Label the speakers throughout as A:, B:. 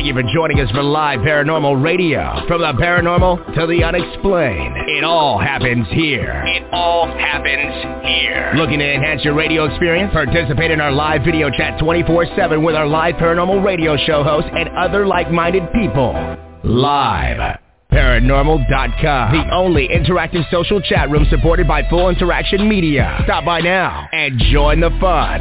A: you for joining us for Live Paranormal Radio. From the paranormal to the unexplained, it all happens here. It all happens here. Looking to enhance your radio experience? Participate in our live video chat 24/7 with our Live Paranormal Radio show hosts and other like-minded people. Live Paranormal.com, the only interactive social chat room supported by Full Interaction Media. Stop by now and join the fun.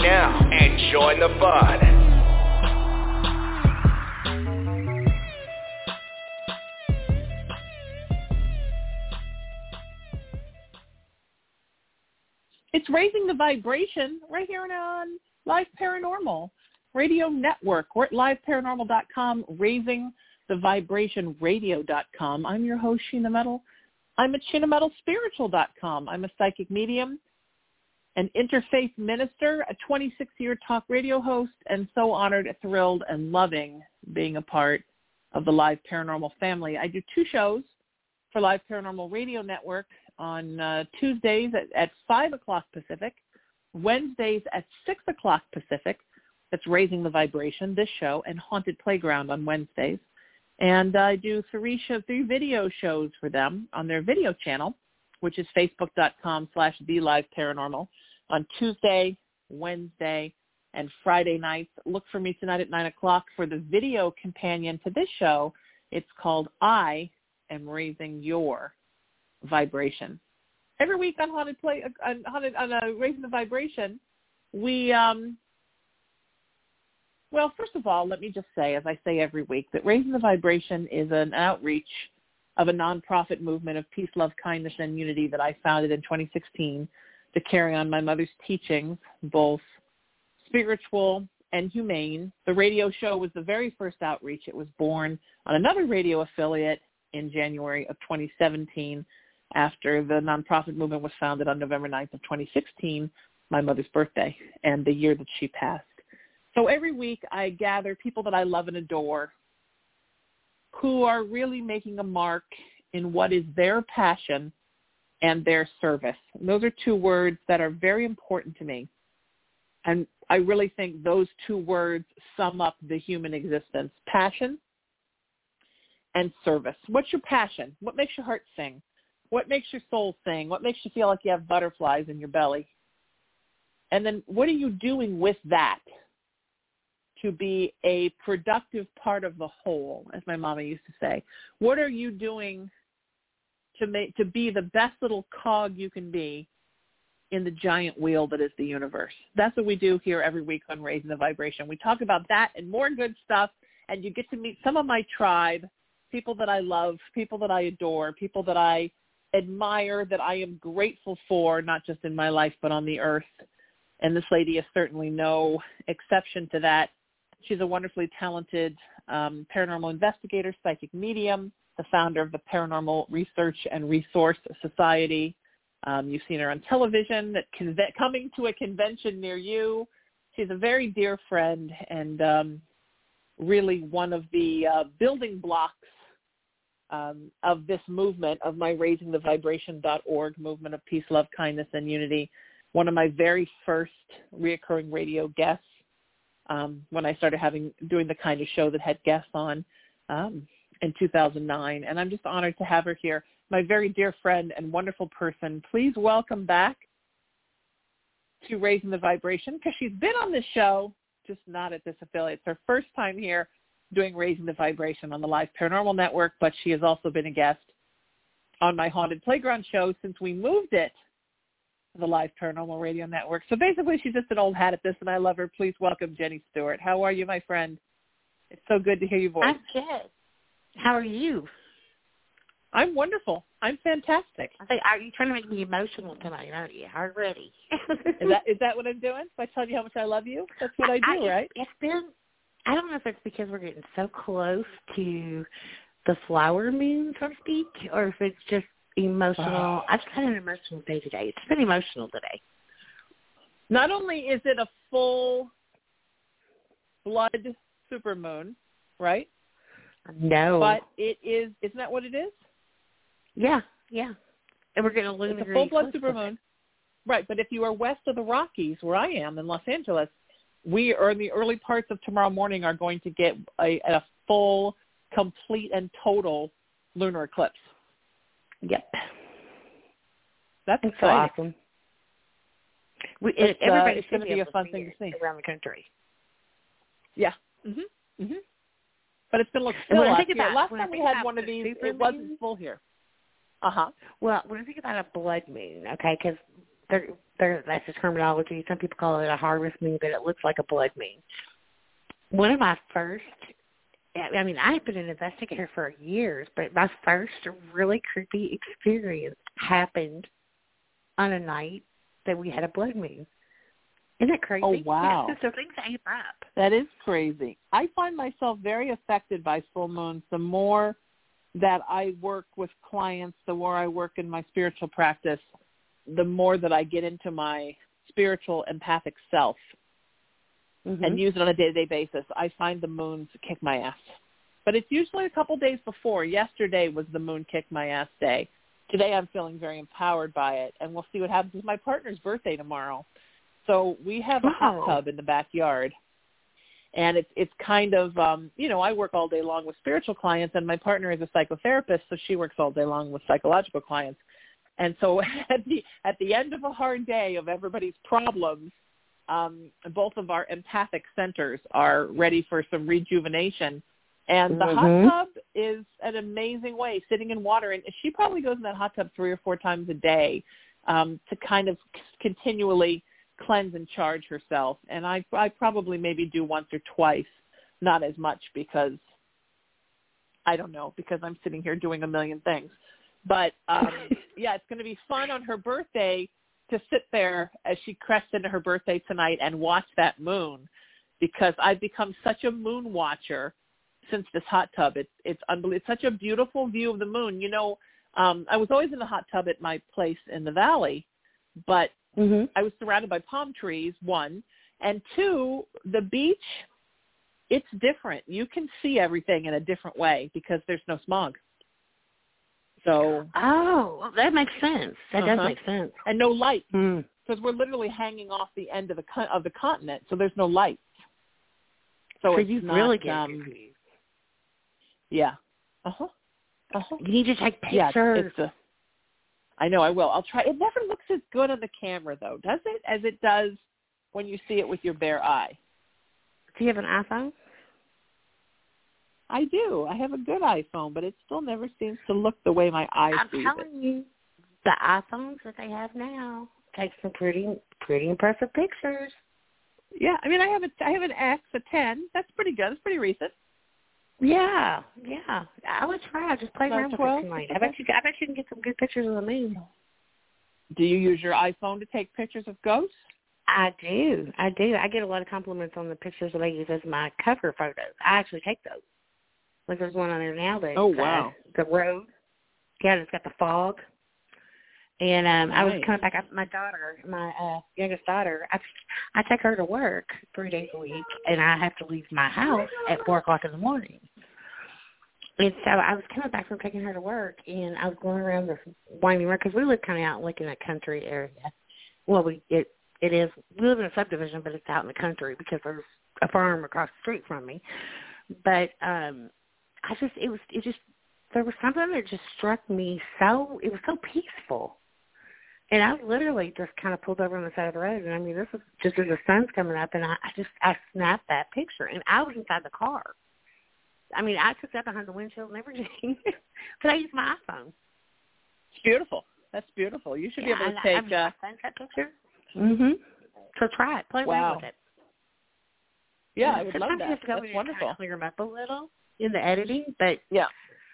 B: It's Raising the Vibration right here on Live Paranormal Radio Network. We're at liveparanormal.com, raisingthevibrationradio.com. I'm your host, Sheena Metal. I'm at SheenaMetalSpiritual.com. I'm a psychic medium, an interfaith minister, a 26-year talk radio host, and so honored, thrilled, and loving being a part of the Live Paranormal family. I do 2 shows for Live Paranormal Radio Network on Tuesdays at 5 o'clock Pacific, Wednesdays at 6 o'clock Pacific. That's Raising the Vibration, this show, and Haunted Playground on Wednesdays. And I do 3 video shows for them on their video channel, which is facebook.com/TheLiveParanormal on Tuesday, Wednesday, and Friday nights. Look for me tonight at 9 o'clock for the video companion to this show. It's called I Am Raising Your Vibration. Every week on Raising the Vibration, we well, first of all, let me just say, as I say every week, that Raising the Vibration is an outreach of a nonprofit movement of peace, love, kindness, and unity that I founded in 2016 to carry on my mother's teachings, both spiritual and humane. The radio show was the very first outreach. It was born on another radio affiliate in January of 2017 after the nonprofit movement was founded on November 9th of 2016, my mother's birthday, and the year that she passed. So every week I gather people that I love and adore who are really making a mark in what is their passion and their service. And those are 2 words that are very important to me. And I really think those 2 words sum up the human existence: passion and service. What's your passion? What makes your heart sing? What makes your soul sing? What makes you feel like you have butterflies in your belly? And then what are you doing with that to be a productive part of the whole, as my mama used to say? What are you doing to be the best little cog you can be in the giant wheel that is the universe? That's what we do here every week on Raising the Vibration. We talk about that and more good stuff, and you get to meet some of my tribe, people that I love, people that I adore, people that I admire, that I am grateful for, not just in my life but on the earth. And this lady is certainly no exception to that. She's a wonderfully talented paranormal investigator, psychic medium, the founder of the Paranormal Research and Resource Society. You've seen her on television, coming to a convention near you. She's a very dear friend and really one of the building blocks of this movement, of my RaisingTheVibration.org movement of peace, love, kindness, and unity. One of my very first reoccurring radio guests when I started doing the kind of show that had guests on in 2009. And I'm just honored to have her here. My very dear friend and wonderful person. Please welcome back to Raising the Vibration, because she's been on this show, just not at this affiliate. It's her first time here doing Raising the Vibration on the Live Paranormal Network, but she has also been a guest on my Haunted Playground show since we moved it to the Live Paranormal Radio Network. So basically, she's just an old hat at this, and I love her. Please welcome Jenny Stewart. How are you, my friend? It's so good to hear your voice.
C: I'm good. How are you?
B: I'm wonderful. I'm fantastic.
C: Are you trying to make me emotional tonight, aren't you? Already.
B: Is that what I'm doing? By telling you how much I love you? That's what I do, right?
C: It's been, I don't know if it's because we're getting so close to the flower moon, so to speak, or if it's just emotional. I've just had an emotional day today. It's been emotional today.
B: Not only is it a full blood supermoon, right?
C: No.
B: But it is, isn't that what it is?
C: Yeah. And we're getting a lunar.
B: It's a full blood supermoon. Right, but if you are west of the Rockies, where I am in Los Angeles, we are in the early parts of tomorrow morning are going to get a full, complete, and total lunar eclipse.
C: Yep.
B: That's
C: so
B: exciting.
C: awesome. Everybody
B: it's going to be a fun thing to see
C: around the country.
B: Yeah. But it's going to look still
C: last
B: time we had one of these, it wasn't full here.
C: Well, when I think about a blood moon, okay, because that's the terminology. Some people call it a harvest moon, but it looks like a blood moon. One of my first, I've been an investigator for years, but my first really creepy experience happened on a night that we had a blood moon. Isn't that crazy?
B: Oh, wow.
C: So things add up.
B: That is crazy. I find myself very affected by full moons. The more that I work with clients, the more I work in my spiritual practice, the more that I get into my spiritual empathic self and use it on a day-to-day basis. I find the moons kick my ass. But it's usually a couple days before. Yesterday was the moon kick my ass day. Today I'm feeling very empowered by it, and we'll see what happens. It's my partner's birthday tomorrow. So we have a hot tub in the backyard, and it's kind of, I work all day long with spiritual clients, and my partner is a psychotherapist, so she works all day long with psychological clients. And so at the end of a hard day of everybody's problems, both of our empathic centers are ready for some rejuvenation. And the hot tub is an amazing way, sitting in water. And she probably goes in that hot tub 3 or 4 times a day to kind of continually cleanse and charge herself. And I probably maybe do once or twice, not as much because I'm sitting here doing a million things. But, it's going to be fun on her birthday to sit there as she crests into her birthday tonight and watch that moon, because I've become such a moon watcher since this hot tub. It's unbelievable. It's such a beautiful view of the moon. I was always in the hot tub at my place in the valley, but I was surrounded by palm trees, 1, and 2, the beach, it's different. You can see everything in a different way because there's no smog. So.
C: Oh, well, that makes sense. That does make sense.
B: And no light, because we're literally hanging off the end of the continent, so there's no light. So it's
C: you
B: not,
C: really get
B: yeah.
C: You need to take pictures.
B: Yeah, I know, I will. I'll try. It never looks as good on the camera, though, does it, as it does when you see it with your bare eye?
C: Do you have an iPhone?
B: I do. I have a good iPhone, but it still never seems to look the way my eyes see it.
C: I'm telling you, the iPhones that they have now take some pretty impressive pictures.
B: Yeah, I have an X, a 10. That's pretty good. It's pretty recent.
C: Yeah. I would try. Just play around with it tonight. I bet you can get some good pictures of the moon.
B: Do you use your iPhone to take pictures of ghosts?
C: I do. I get a lot of compliments on the pictures that I use as my cover photos. I actually take those. Like there's one on there now that the road. Yeah, it's got the fog. And
B: nice.
C: I was coming back up. My daughter, my youngest daughter, I take her to work 3 days a week, and I have to leave my house at 4 o'clock in the morning. And so I was coming back from taking her to work, and I was going around this winding road because we live kind of out like in a country area. Well, we live in a subdivision, but it's out in the country because there's a farm across the street from me. But there was something that just struck me it was so peaceful. And I literally just kind of pulled over on the side of the road. And this was just as the sun's coming up, and I snapped that picture. And I was inside the car. I took that behind the windshield and everything. But I used my iPhone.
B: It's beautiful. That's beautiful. You should be able to take
C: that picture. So try it. Play around with it.
B: Yeah, I would love that.
C: You have to go
B: That's wonderful.
C: Kind of clear them up a little in the editing, but
B: yeah.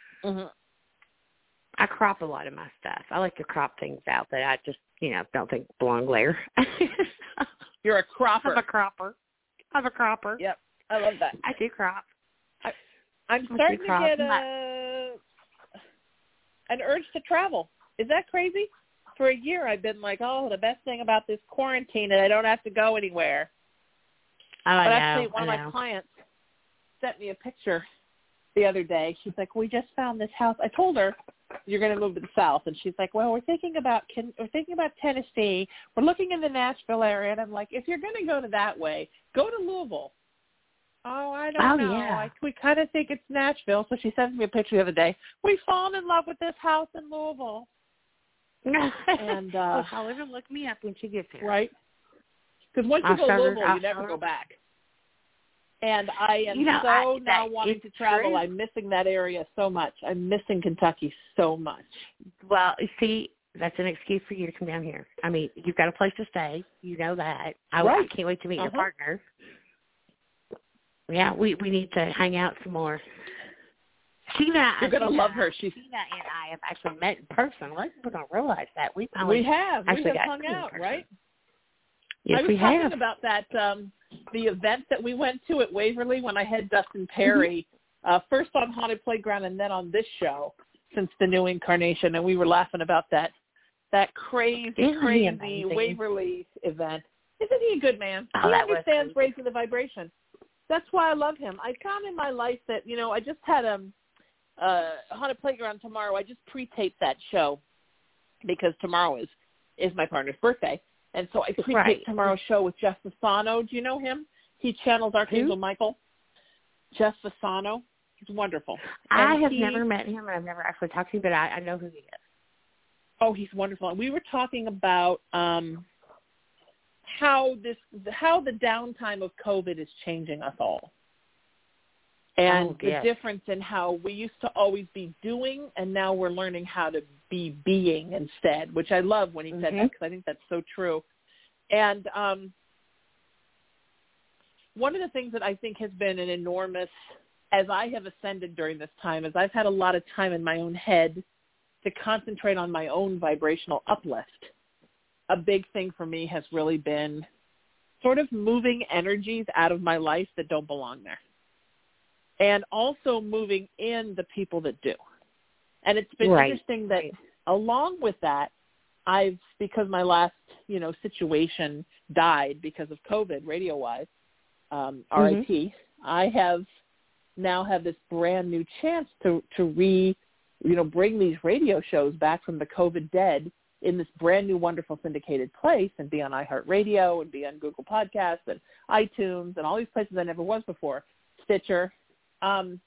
C: I crop a lot of my stuff. I like to crop things out that I just, don't think belong there.
B: You're a cropper.
C: I'm a cropper.
B: Yep. I love that.
C: I do crop.
B: I'm starting to get an urge to travel. Is that crazy? For a year, I've been like, the best thing about this quarantine is I don't have to go anywhere.
C: Oh,
B: but actually, one of my clients sent me a picture the other day. She's like, we just found this house. I told her, you're going to move to the South. And she's like, well, we're thinking about Tennessee. We're looking in the Nashville area. And I'm like, if you're going to go to that way, go to Louisville. Oh, I don't know.
C: Yeah.
B: We kind of think it's Nashville. So she sent me a picture the other day. We've fallen in love with this house in Louisville. And
C: I'll let her look me up when she gets here.
B: Right. Because once you go to Louisville, you never go back. And I am now wanting to travel. True. I'm missing that area so much. I'm missing Kentucky so much.
C: Well, see, that's an excuse for you to come down here. I mean, you've got a place to stay. You know that. I can't wait to meet your partner. Yeah, we need to hang out some more. Sheena,
B: you're going to love her.
C: Sheena and I have actually met in person. A lot of people don't realize that. We have.
B: We have hung out, right?
C: Yes, we have.
B: I was talking about that, the event that we went to at Waverly when I had Dustin Perry, first on Haunted Playground and then on this show since the new incarnation, and we were laughing about that crazy Waverly event. Isn't he a good man? He understands raising the vibration. That's why I love him. I found in my life that, I just had Haunted Playground tomorrow. I just pre-taped that show because tomorrow is my partner's birthday. And so I pre-taped tomorrow's show with Jeff Fasano. Do you know him? He channels Archangel Michael. Jeff Fasano. He's wonderful.
C: I have never met him, and I've never actually talked to him, but I know who he is.
B: Oh, he's wonderful. And we were talking about how the downtime of COVID is changing us all. And the difference in how we used to always be doing, and now we're learning how to be being instead, which I love when he said that, because I think that's so true. And one of the things that I think has been an enormous, as I have ascended during this time, is I've had a lot of time in my own head to concentrate on my own vibrational uplift. A big thing for me has really been sort of moving energies out of my life that don't belong there. And also moving in the people that do. And it's been interesting that along with that, because my last, situation died because of COVID, radio-wise, RIP, I now have this brand new chance to bring these radio shows back from the COVID dead in this brand new, wonderful syndicated place and be on iHeartRadio and be on Google Podcasts and iTunes and all these places I never was before, Stitcher. And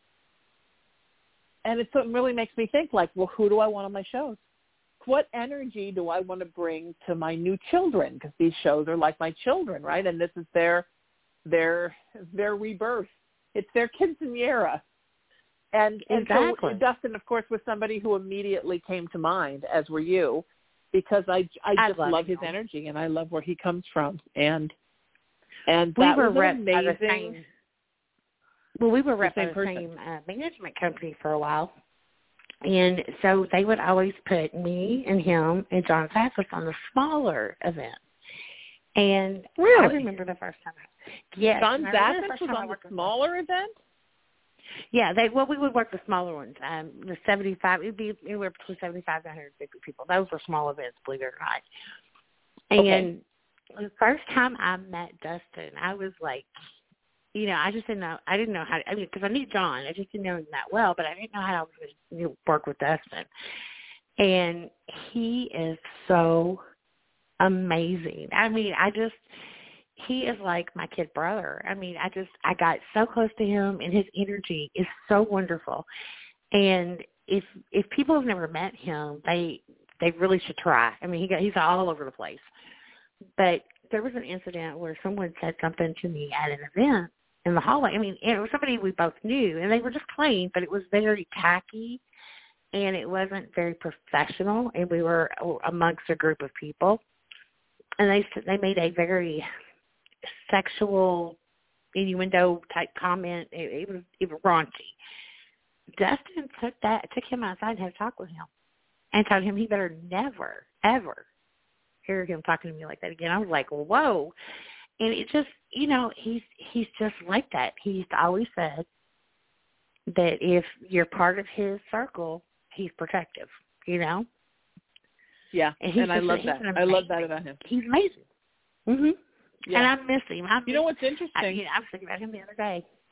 B: it really makes me think, like, well, who do I want on my shows? What energy do I want to bring to my new children? Because these shows are like my children, right? And this is their rebirth. It's their quinceañera. And so Dustin, of course, was somebody who immediately came to mind, as were you, because I just love his energy and I love where he comes from. And that was amazing.
C: Well, we were rep by the same management company for a while. And so they would always put me and him and John Fathis on the smaller events. And I remember the first time. Yes.
B: John Fathis was on the smaller event?
C: Yeah, we would work the smaller ones. The 75, it would be anywhere between 75 to 150 people. Those were small events, believe it or not. And the first time I met Dustin, I was like, I just didn't know. I didn't know how. Because I knew John, I just didn't know him that well. But I didn't know how I was going to work with Dustin. And he is so amazing. He is like my kid brother. I got so close to him, and his energy is so wonderful. And if people have never met him, they really should try. He's all over the place. But there was an incident where someone said something to me at an event in the hallway. It was somebody we both knew, and they were just clean, but it was very tacky, and it wasn't very professional, and we were amongst a group of people. And they made a very sexual innuendo type comment. It was raunchy. Dustin took him outside and had a talk with him and told him he better never, ever hear him talking to me like that again. I was like, whoa. And it just, he's just like that. He's always said that if you're part of his circle, he's protective,
B: Yeah, and I love that. I love that about him.
C: He's amazing. Mm-hmm. Yeah. And I miss him.
B: You know what's interesting?
C: I was thinking about him the other day.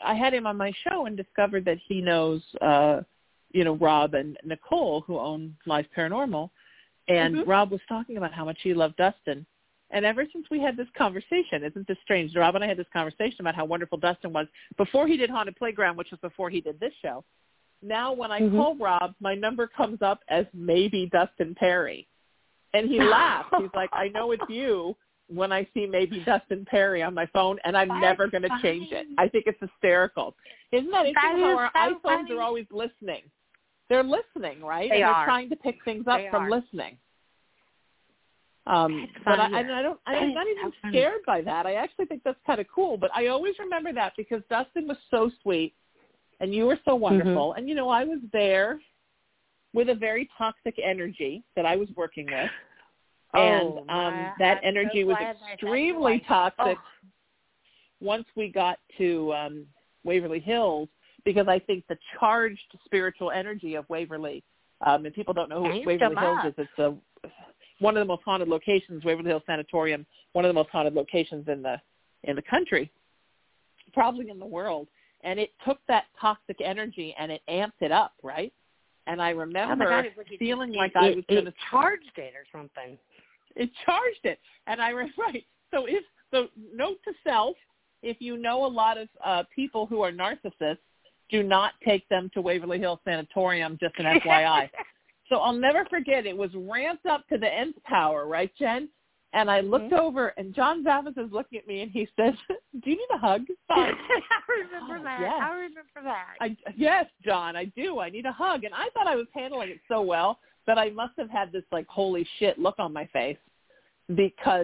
B: I had him on my show and discovered that he knows, Rob and Nicole, who own Live Paranormal. And Rob was talking about how much he loved Dustin. And ever since we had this conversation, isn't this strange? Rob and I had this conversation about how wonderful Dustin was before he did Haunted Playground, which was before he did this show. Now when I call Rob, my number comes up as maybe Dustin Perry. And he laughs. He's like, I know it's you when I see maybe Dustin Perry on my phone, and I'm never going to change it. I think it's hysterical. Isn't that interesting how our iPhones are always listening? They're listening, right?
C: They're
B: trying to pick things up from listening. But I'm not even scared by that. I actually think that's kind of cool. But I always remember that because Dustin was so sweet, and you were so wonderful. And, I was there with a very toxic energy that I was working with. And that energy was extremely toxic once we got to Waverly Hills, because I think the charged spiritual energy of Waverly, and people don't know who Waverly Hills is, it's one of the most haunted locations, Waverly Hills Sanatorium, one of the most haunted locations in the country, probably in the world. And it took that toxic energy and it amped it up, right? And I remember feeling like I was going to
C: charged it or something.
B: It charged it, and right. So note to self: if you know a lot of people who are narcissists, do not take them to Waverly Hills Sanatorium. Just an FYI. So I'll never forget. It was ramped up to the nth power, right, Jen? And I looked over, and John Zavis is looking at me, and he says, "Do you need a hug?"
C: I remember that. Yes. I remember that.
B: Yes, John, I do. I need a hug. And I thought I was handling it so well that I must have had this, like, holy shit look on my face because,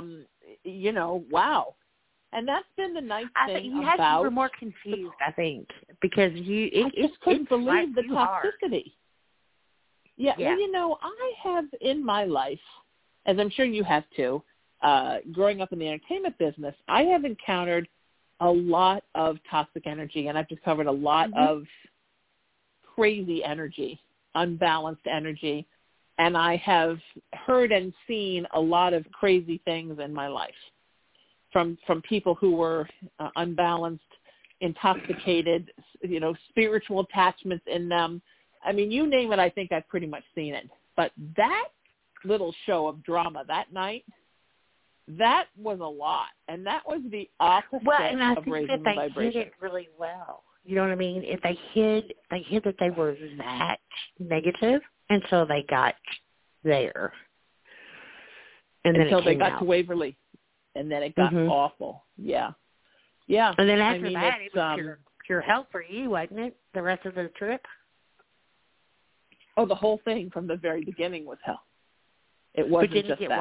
B: wow. And that's been the nice thing about...
C: You were more confused, I think, because
B: I just couldn't believe the toxicity. Yeah, well, I have in my life, as I'm sure you have too, growing up in the entertainment business, I have encountered a lot of toxic energy, and I've discovered a lot of crazy energy, unbalanced energy, and I have heard and seen a lot of crazy things in my life from people who were unbalanced, intoxicated, spiritual attachments in them. I mean, you name it, I think I've pretty much seen it. But that little show of drama that night, that was a lot, and that was the opposite of raising the vibration.
C: They hid it really well. You know what I mean? If they hid that they were that negative until they got there, and then
B: until they got to Waverly, and then it got awful. Yeah.
C: And then after that, it was pure hell for you, wasn't it? The rest of the trip.
B: Oh, the whole thing from the very beginning was hell. It wasn't just that.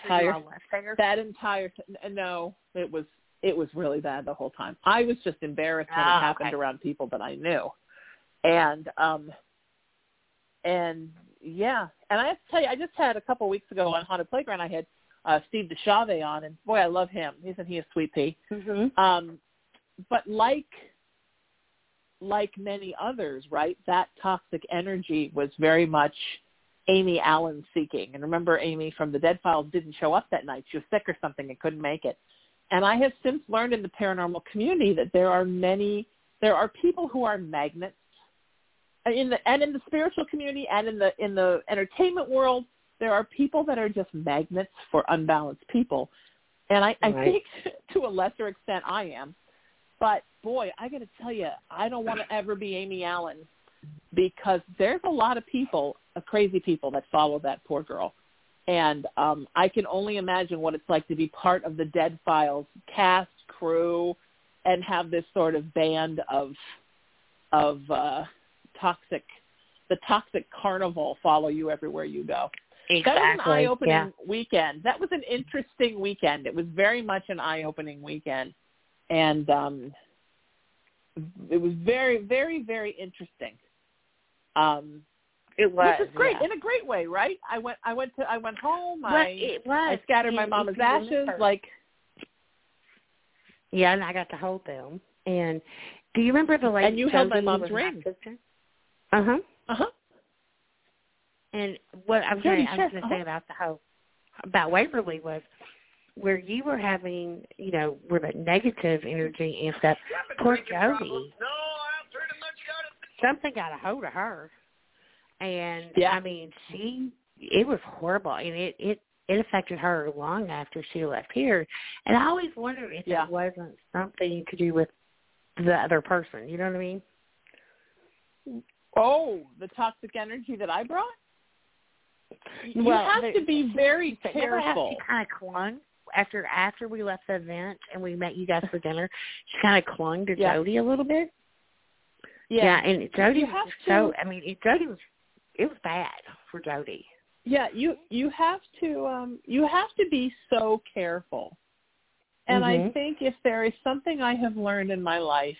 B: No, it was really bad the whole time. I was just embarrassed when it happened around people that I knew. And I have to tell you, I just had a couple of weeks ago on Haunted Playground, I had Steve DeChave on, and boy, I love him. Isn't he a sweet pea? But like many others, right, that toxic energy was very much Amy Allen seeking. And remember, Amy from the Dead Files didn't show up that night. She was sick or something and couldn't make it. And I have since learned in the paranormal community that there are people who are magnets in the spiritual community and in the entertainment world. There are people that are just magnets for unbalanced people. And I think to a lesser extent I am. But, boy, I got to tell you, I don't want to ever be Amy Allen because there's a lot of people, crazy people, that follow that poor girl. And I can only imagine what it's like to be part of the Dead Files cast, crew, and have this sort of band of toxic carnival follow you everywhere you go.
C: Exactly.
B: That was an eye-opening weekend. That was an interesting weekend. It was very much an eye-opening weekend. And it was very, very, very interesting.
C: It was,
B: which is great in a great way, right? I went home. I scattered my mama's ashes,
C: Yeah, and I got to hold them. And do you remember the lady?
B: And you held my mom's ring.
C: And what I was going to say about Waverly was where you were having, where the negative energy and stuff, poor Jody, something got a hold of her. And, I mean, it was horrible. And it affected her long after she left here. And I always wondered if it wasn't something to do with the other person. You know what I mean?
B: Oh, the toxic energy that I brought? You have to be very careful.
C: She kind of clung after we left the event and we met you guys for dinner. She kind of clung to Jody a little bit. Yeah, and Jody was it was bad for Jody.
B: Yeah, you have to be so careful. And I think if there is something I have learned in my life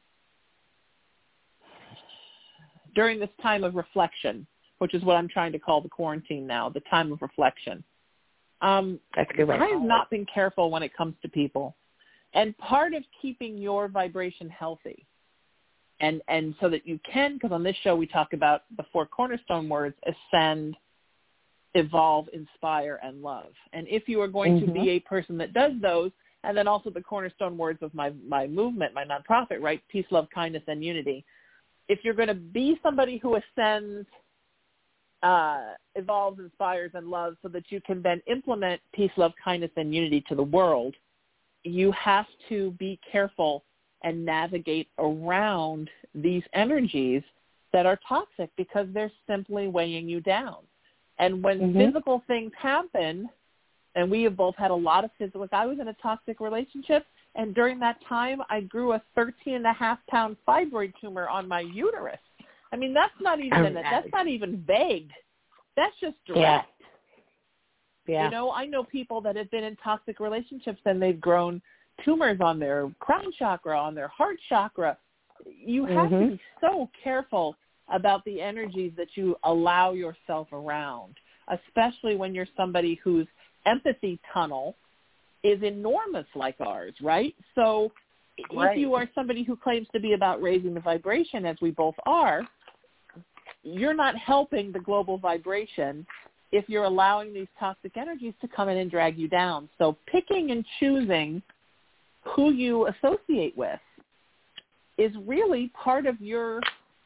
B: during this time of reflection, which is what I'm trying to call the quarantine now, the time of reflection.
C: That's a good way.
B: I have not been careful when it comes to people. And part of keeping your vibration healthy, and so that you can, because on this show we talk about the 4 cornerstone words: ascend, evolve, inspire, and love. And if you are going to be a person that does those, and then also the cornerstone words of my movement, my nonprofit, right? Peace, love, kindness, and unity. If you're going to be somebody who ascends, evolves, inspires, and loves so that you can then implement peace, love, kindness, and unity to the world, you have to be careful and navigate around these energies that are toxic because they're simply weighing you down. And when physical things happen, and we have both had a lot of physical, I was in a toxic relationship, and during that time I grew a 13.5-pound fibroid tumor on my uterus. I mean, that's not even that's not even vague. That's just direct.
C: Yeah.
B: You know, I know people that have been in toxic relationships and they've grown tumors on their crown chakra, on their heart chakra. You have to be so careful about the energies that you allow yourself around, especially when you're somebody whose empathy tunnel is enormous like ours, right? So if you are somebody who claims to be about raising the vibration, as we both are, you're not helping the global vibration if you're allowing these toxic energies to come in and drag you down. So picking and choosing who you associate with is really part of your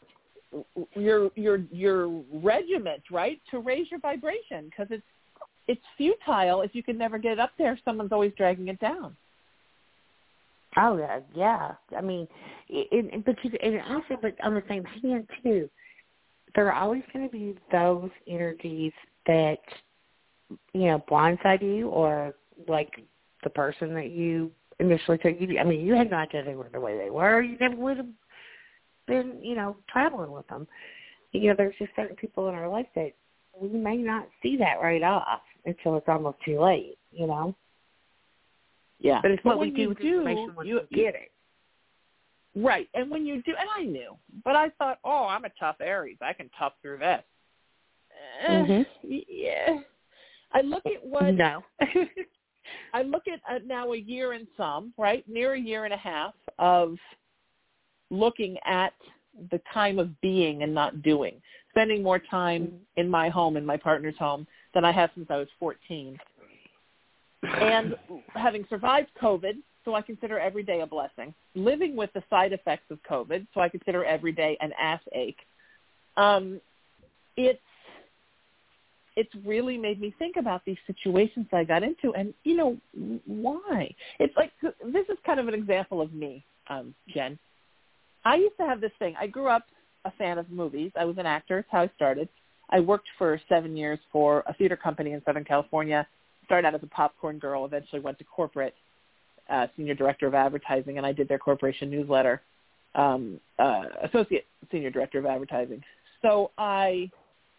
B: regiment, right, to raise your vibration, because it's futile if you can never get it up there. Someone's always dragging it down.
C: Oh yeah. I mean, but on the same hand too, there are always going to be those energies that blindside you, or like the person that you initially took. I mean, you had no idea they were the way they were. You never would have been, traveling with them. There's just certain people in our life that we may not see that right off until it's almost too late,
B: Yeah.
C: But it's what we
B: do
C: with information when you get it.
B: Right. And when you do, and I knew, but I thought, I'm a tough Aries. I can tough through this. Yeah. I look at what...
C: No.
B: I look at now a year and some, right, near a year and a half of looking at the time of being and not doing, spending more time in my home, in my partner's home, than I have since I was 14. And having survived COVID, so I consider every day a blessing. Living with the side effects of COVID, so I consider every day an ass ache. It's really made me think about these situations I got into and, why? It's like, this is kind of an example of me, Jen. I used to have this thing. I grew up a fan of movies. I was an actor. That's how I started. I worked for 7 years for a theater company in Southern California. Started out as a popcorn girl, eventually went to corporate, senior director of advertising, and I did their corporation newsletter, associate senior director of advertising. So I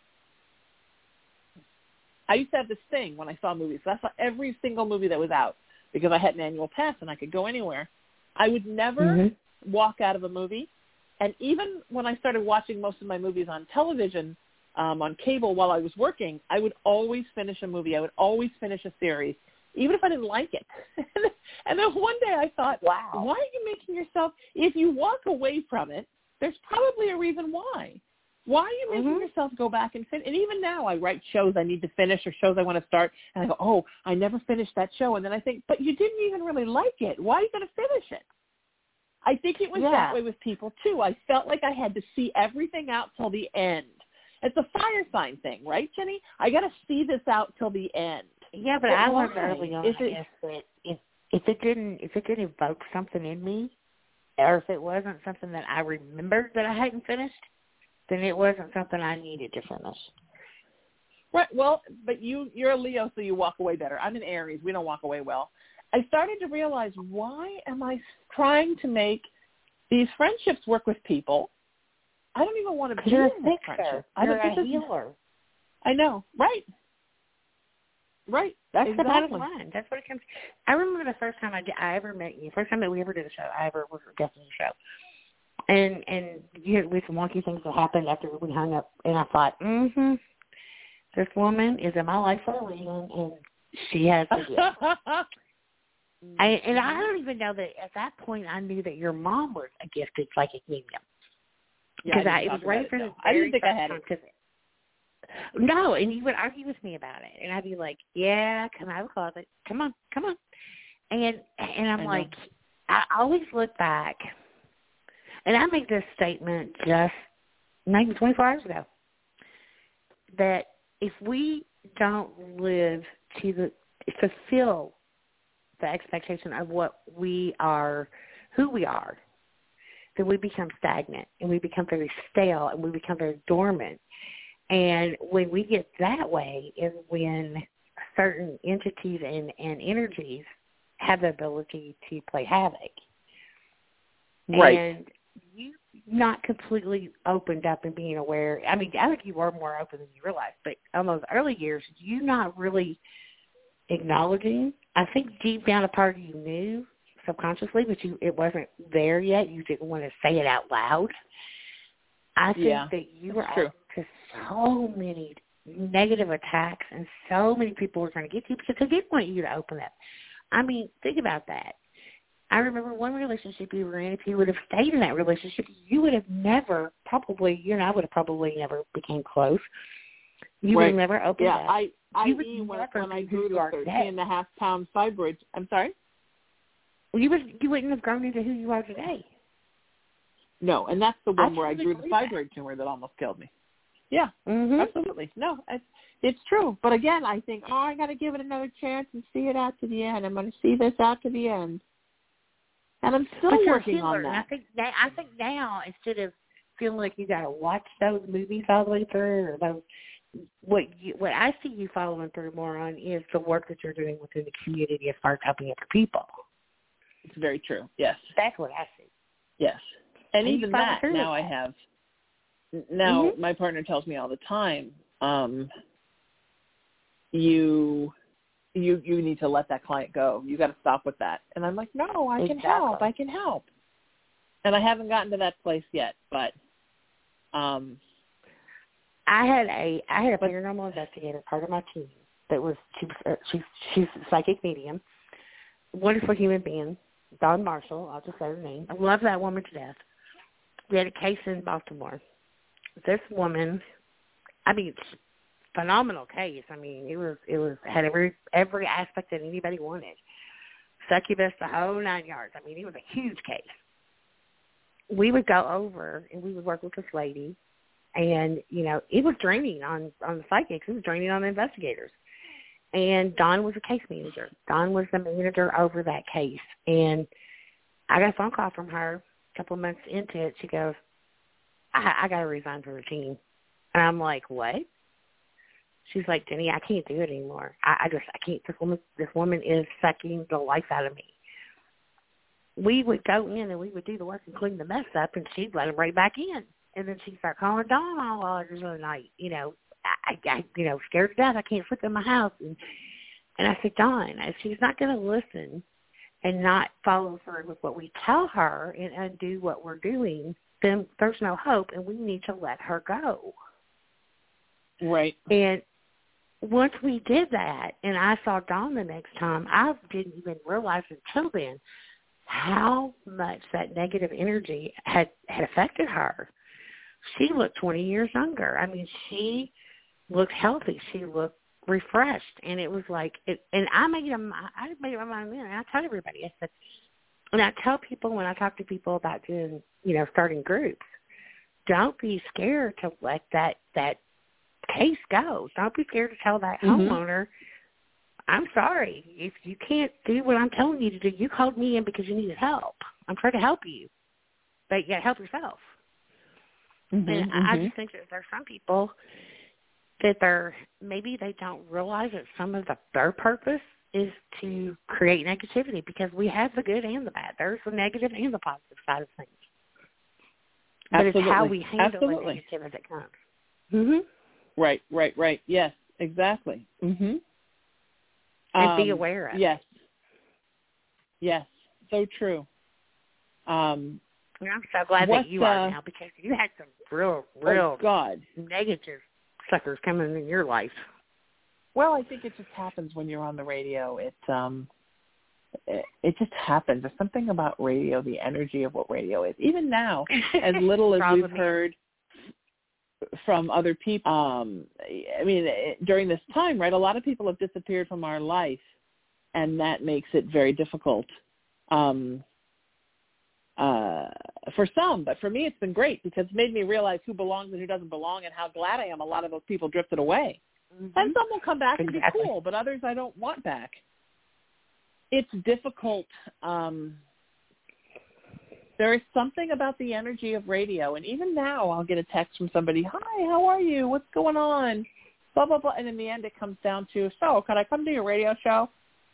B: used to have this thing when I saw movies. So I saw every single movie that was out because I had an annual pass and I could go anywhere. I would never walk out of a movie. And even when I started watching most of my movies on television, on cable while I was working, I would always finish a movie. I would always finish a series, even if I didn't like it. And then one day I thought, wow, why are you making yourself, if you walk away from it, there's probably a reason why. Why are you making yourself go back and finish? And even now, I write shows I need to finish or shows I want to start, and I go, oh, I never finished that show. And then I think, but you didn't even really like it. Why are you going to finish it? I think it was that way with people, too. I felt like I had to see everything out till the end. It's a fire sign thing, right, Jenny? I got to see this out till the end.
C: Yeah, but I learned early on, I guess, that if it didn't evoke something in me, or if it wasn't something that I remembered that I hadn't finished, then it wasn't something I needed to finish.
B: Right. Well, but you're a Leo, so you walk away better. I'm an Aries. We don't walk away well. I started to realize, why am I trying to make these friendships work with people? I don't even want to be in this friendship.
C: You're a healer.
B: I know. Right. Right.
C: That's the bottom line. That's what it comes. I remember the first time I ever met you, first time that we ever did a show, I ever was a guest on the show. And with some wonky things that happened after we hung up, and I thought, this woman is in my life for a reason, and she has a gift. And I don't even know that at that point I knew that your mom was a gifted psychic medium. Because it was right from the
B: I didn't think I had it.
C: No, and you would argue with me about it, and I'd be like, "Yeah, come out of the closet, come on," and I'm like, I always look back, and I made this statement just maybe 24 hours ago, that if we don't live to fulfill the expectation of what we are, who we are, then we become stagnant, and we become very stale, and we become very dormant. And when we get that way is when certain entities and energies have the ability to play havoc.
B: Right.
C: And you not completely opened up and being aware. I mean, I think you were more open than you realized, but on those early years, you not really acknowledging. I think deep down a part of you knew subconsciously, but it wasn't there yet. You didn't want to say it out loud. I think that you were open to so many negative attacks, and so many people were trying to get to you because they didn't want you to open up. I mean, think about that. I remember one relationship you were in. If you would have stayed in that relationship, you would have never probably, you and I would have probably never became close. You would have never opened up.
B: I when I grew to 13.5 pound fibroids. I'm sorry?
C: You wouldn't have grown into who you are today.
B: No, and that's the one where I grew the fibroid tumor that almost killed me. Yeah, absolutely. No, it's true. But again, I think, I got to give it another chance and see it out to the end. I'm going to see this out to the end. And I'm still working on that.
C: I think now, instead of feeling like you got to watch those movies all the way through, or those, what I see you following through more on is the work that you're doing within the community as far as helping other people.
B: It's very true. Yes.
C: That's what I see.
B: Yes. And even that, now I have. Now, my partner tells me all the time, you need to let that client go. You got to stop with that. And I'm like, no, I can help. I can help. And I haven't gotten to that place yet, but
C: I had a paranormal investigator, part of my team, that was she's a psychic medium, wonderful human being, Dawn Marshall. I'll just say her name. I love that woman to death. We had a case in Baltimore. This woman, I mean, phenomenal case. I mean, it had every aspect that anybody wanted. Succubus, the whole 9 yards. I mean, it was a huge case. We would go over and we would work with this lady, and it was draining on the psychics. It was draining on the investigators. And Dawn was a case manager. Dawn was the manager over that case. And I got a phone call from her a couple of months into it. She goes, I got to resign from the team. And I'm like, what? She's like, Jenny, I can't do it anymore. I can't. This woman is sucking the life out of me. We would go in and we would do the work and clean the mess up, and she'd let him right back in. And then she'd start calling Dawn all hours of the night. I scared to death. I can't sleep in my house. And I said, Dawn, if she's not going to listen and not follow through with what we tell her and undo what we're doing, then there's no hope, and we need to let her go.
B: Right.
C: And once we did that, and I saw Dawn the next time, I didn't even realize until then how much that negative energy had affected her. she looked 20 years younger. I mean, she looked healthy. She looked refreshed. And it was like, and I made up my mind then. And I told everybody, I said, and I tell people when I talk to people about doing, starting groups, don't be scared to let that case go. Don't be scared to tell that homeowner, I'm sorry. If you can't do what I'm telling you to do, you called me in because you needed help. I'm trying to help you. But you got to help yourself. And I just think that there's some people that maybe they don't realize that some of their purpose is to create negativity, because we have the good and the bad. There's the negative and the positive side of things. But it's how we handle the negative as it comes.
B: Right. Yes, exactly.
C: And be aware of it.
B: Yes, so true.
C: I'm so glad that you are now, because you had some real negative suckers coming in your life.
B: Well, I think it just happens when you're on the radio. It just happens. There's something about radio, the energy of what radio is. Even now, as little as we've heard from other people, I mean, during this time, right, a lot of people have disappeared from our life, and that makes it very difficult for some. But for me, it's been great, because it's made me realize who belongs and who doesn't belong, and how glad I am a lot of those people drifted away. And some will come back and be cool, but others I don't want back. It's difficult. There is something about the energy of radio, and even now I'll get a text from somebody, hi, how are you? What's going on? Blah, blah, blah. And in the end it comes down to, so can I come to your radio show?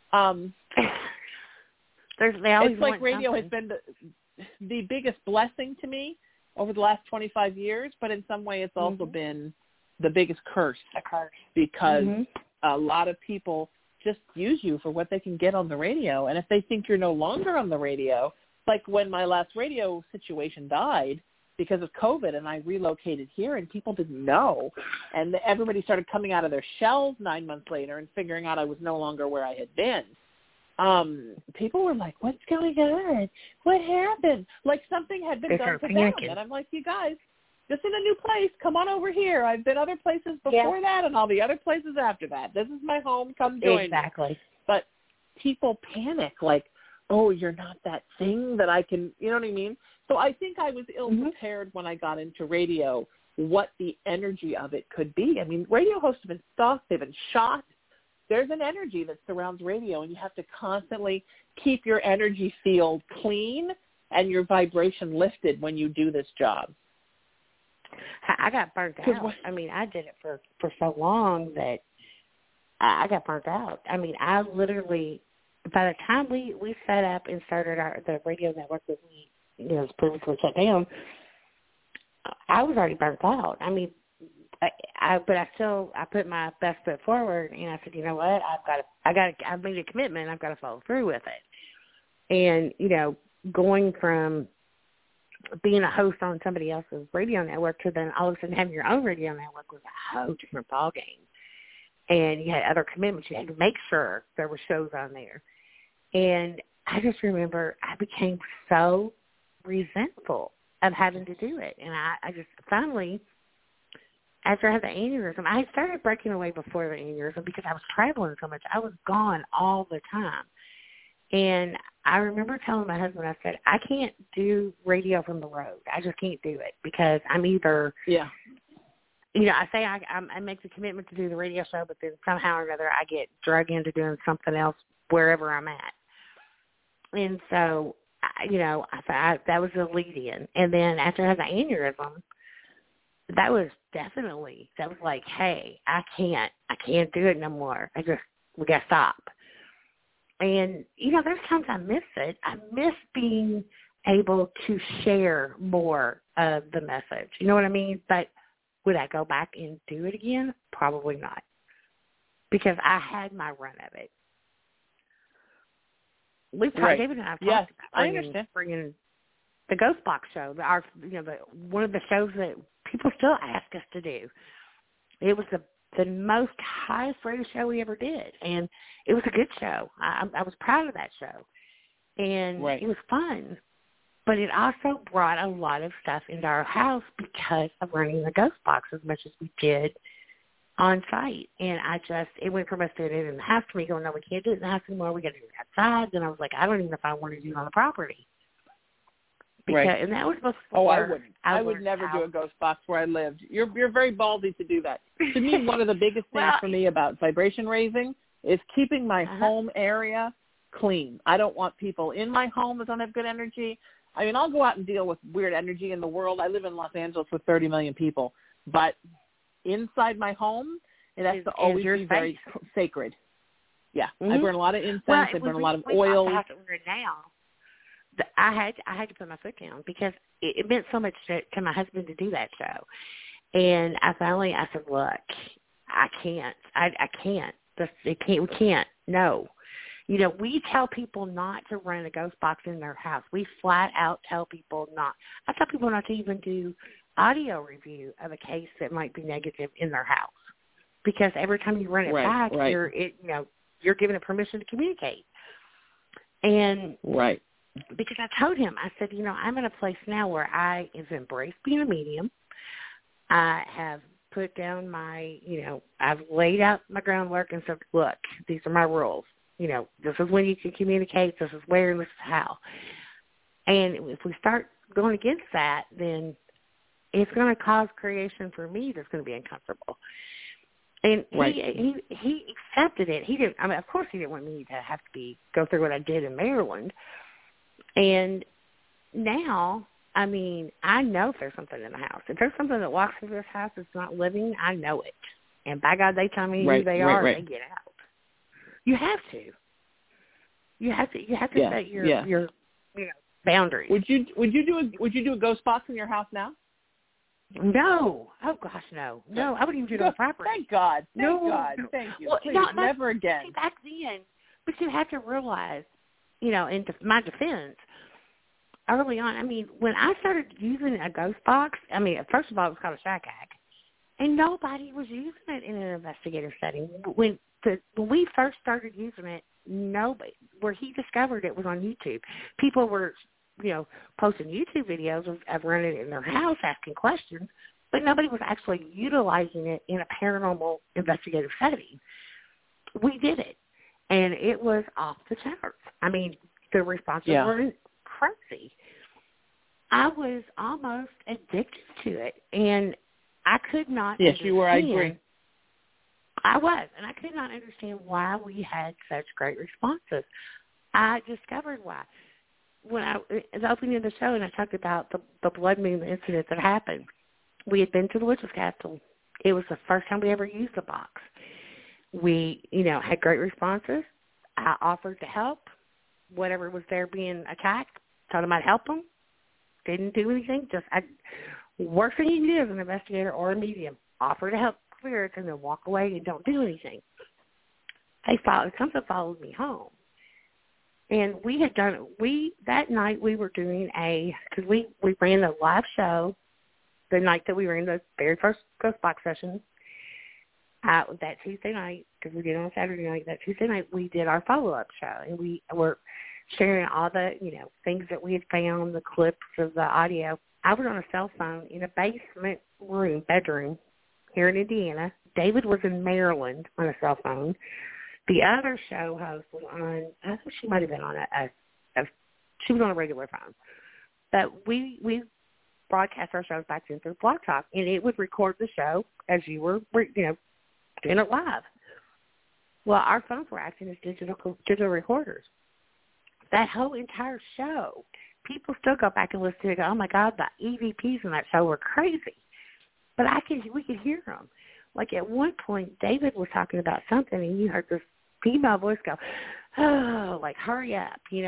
C: It's
B: like radio has been the biggest blessing to me over the last 25 years, but in some way it's also been the biggest curse. Because a lot of people just use you for what they can get on the radio. And if they think you're no longer on the radio, like when my last radio situation died because of COVID and I relocated here and people didn't know, and everybody started coming out of their shells 9 months later and figuring out I was no longer where I had been. People were like, what's going on? What happened? Like something had been done to them. And I'm like, you guys, this is a new place. Come on over here. I've been other places before that and all the other places after that. This is my home. Come join me. But people panic like, oh, you're not that thing that I can, you know what I mean? So I think I was ill-prepared when I got into radio, what the energy of it could be. I mean, radio hosts have been stalked. They've been shot. There's an energy that surrounds radio, and you have to constantly keep your energy field clean and your vibration lifted when you do this job.
C: I got burnt out. I mean, I did it for so long that I got burnt out. I mean, I literally, by the time we set up and started the radio network that we, was previously shut down, I was already burnt out. I mean, I put my best foot forward, and I said, you know what, I've made a commitment. I've got to follow through with it. And, going from being a host on somebody else's radio network to then all of a sudden having your own radio network was a whole different ballgame. And you had other commitments. You had to make sure there were shows on there. And I just remember I became so resentful of having to do it. And I just finally, after I had the aneurysm, I started breaking away before the aneurysm because I was traveling so much. I was gone all the time. And I remember telling my husband, I said, I can't do radio from the road. I just can't do it because I'm either, I say I make the commitment to do the radio show, but then somehow or another I get dragged into doing something else wherever I'm at. And so, I thought that was a lead-in. And then after I had the aneurysm, that was like, hey, I can't do it no more. We got to stop. And, there's times I miss it. I miss being able to share more of the message. You know what I mean? But would I go back and do it again? Probably not. Because I had my run of it. David and I have talked about bringing the Ghost Box show, one of the shows that people still ask us to do. It was the most highest rated show we ever did, and it was a good show. I was proud of that show, and it was fun. But it also brought a lot of stuff into our house because of running the ghost box as much as we did on site. And it went from us doing it in the house to me going, no, we can't do it in the house anymore. We got to do it outside. And I was like, I don't even know if I want to do it on the property. Because,
B: right.
C: And that was before.
B: Oh, I wouldn't. I would never do a ghost box where I lived. You're very ballsy to do that. To me, one of the biggest things for me about vibration raising is keeping my home area clean. I don't want people in my home that don't have good energy. I mean, I'll go out and deal with weird energy in the world. I live in Los Angeles with 30 million people. But inside my home, it has to always be very sacred. Yeah.
C: Mm-hmm.
B: I burn a lot of incense. I burn a lot of oils.
C: I had to put my foot down because it meant so much to my husband to do that show. And I said, look, I can't. I can't. We can't. No. You know, we tell people not to run a ghost box in their house. We flat out tell people not. I tell people not to even do audio review of a case that might be negative in their house, because every time you run it back, you're giving it permission to communicate. And because I told him, I said, I'm in a place now where I have embraced being a medium. I have put down I've laid out my groundwork and said, look, these are my rules. This is when you can communicate, this is where, and this is how. And if we start going against that, then it's going to cause creation for me that's going to be uncomfortable. And he accepted it. He didn't. I mean, of course, he didn't want me to have to go through what I did in Maryland. And now, I mean, I know if there's something in the house. If there's something that walks through this house that's not living, I know it. And by God, they tell me who they are, and they get out. You have to. You have to set your boundaries.
B: Would you do a ghost box in your house now?
C: No. Oh gosh, no. No, I wouldn't even do it on property.
B: Thank God. Thank you.
C: Well,
B: please, never again.
C: See, back then, but you have to realize, in my defense, early on, I mean, when I started using a ghost box, I mean, first of all, it was called a shack hack, and nobody was using it in an investigative setting. When we first started using it, nobody, where he discovered it was on YouTube. People were, posting YouTube videos of running it in their house, asking questions, but nobody was actually utilizing it in a paranormal investigative setting. We did it, and it was off the charts. I mean, the responses were crazy. I was almost addicted to it, and I could not understand.
B: Yes, you were. I agree.
C: I was, and I could not understand why we had such great responses. I discovered why. When I was opening the show and I talked about the blood moon incident that happened, we had been to the Witch's Castle. It was the first time we ever used the box. We, had great responses. I offered to help. Whatever was there being attacked, told them I'd help them. Didn't do anything. Worst thing you can do as an investigator or a medium, offer to help spirits and then walk away and don't do anything. They followed me home. And we had that night we were doing because we ran a live show the night that we were in the very first Ghost Box session. That Tuesday night, because we did it on Saturday night, that Tuesday night we did our follow-up show. And we were sharing all the, things that we had found, the clips of the audio. I was on a cell phone in a basement bedroom here in Indiana. David was in Maryland on a cell phone. The other show host was on, I think she might have been on she was on a regular phone. But we broadcast our shows back then through Blog Talk, and it would record the show as you were, doing it live. Well, our phones were acting as digital recorders. That whole entire show, people still go back and listen to it and go, oh, my God, the EVPs in that show were crazy. But we could hear them. Like at one point, David was talking about something, and you heard this female voice go, oh, like, hurry up, We